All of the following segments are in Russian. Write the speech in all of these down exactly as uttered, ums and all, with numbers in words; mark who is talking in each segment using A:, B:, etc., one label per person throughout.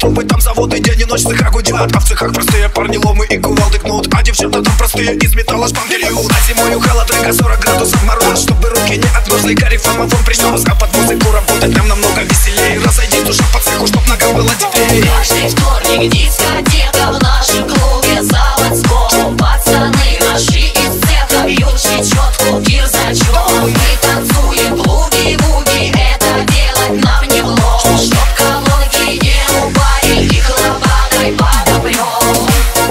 A: трубы, там заводы день и ночь в цехах гудят. А в цехах простые парни ломы и кувалды кнут, а девчата там простые из металла шпангель льют. А зимою холодрыга, сорок градусов мороз, чтобы руки не отмерзли, коррефомофон пришлось. А под музыку работать нам намного веселее. Разойди душа по цеху, чтоб ногам было теплее.
B: Каждый вторник дискотека в нашем клубе заводском. Пацаны наши из цеха бьют четку, кирзачок. Мы танцуем буги-буги, это делать нам не влом. Чтоб колонки не упали, их лопатой подопрем.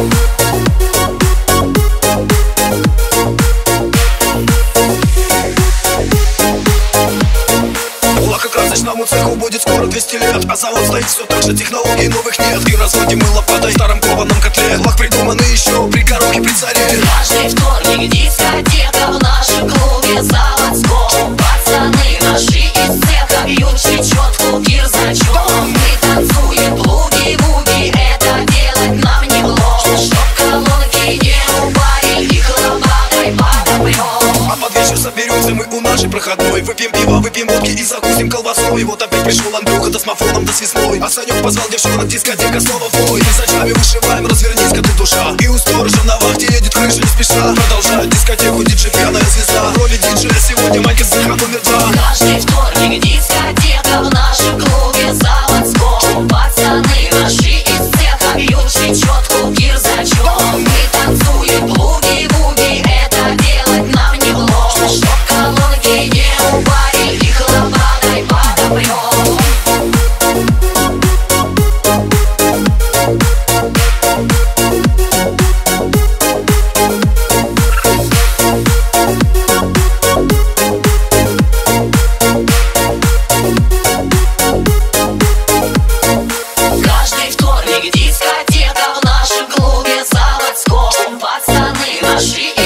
A: Лакокрасочному цеху будет скоро двести лет, а завод стоит все так же, технологий новых нет. И разводим мы лопатой в старом кованом котле. Лак придуманный еще при коробке при царе.
B: Каждый вторник дискотека в нашем клубе заводском. Пацаны наши из цеха бьют четку, кирзачок. Мы танцуем буги-буги, это делать нам не влом. Чтоб колонки не упали, их лопатой подопрем.
A: А под вечер соберемся мы у нашей проходной, выпьем пиво, выпьем водки и закусим колбасой. Вот опять пришел Андрюха до смофоном до свистной, а Санек позвал девчонок, дискотека снова в бой. Мы за чами вышиваем, развернись-ка ты, душа. И у сторожа на вахте едет крыша не спеша. Продолжает дискотеку диджей пьяная звезда. В роли диджея сегодня Манька с цеха номер два.
B: Каждый вторник дискотека в нашем клубе заводском. Пацаны наши из цеха бьют четку, кирзачок. Мы танцуем буги-буги, это делать нам не влом. Чтоб колонки не упали, их лопатой подопрем. Каждый вторник дискотека в нашем клубе заводском. Пацаны наши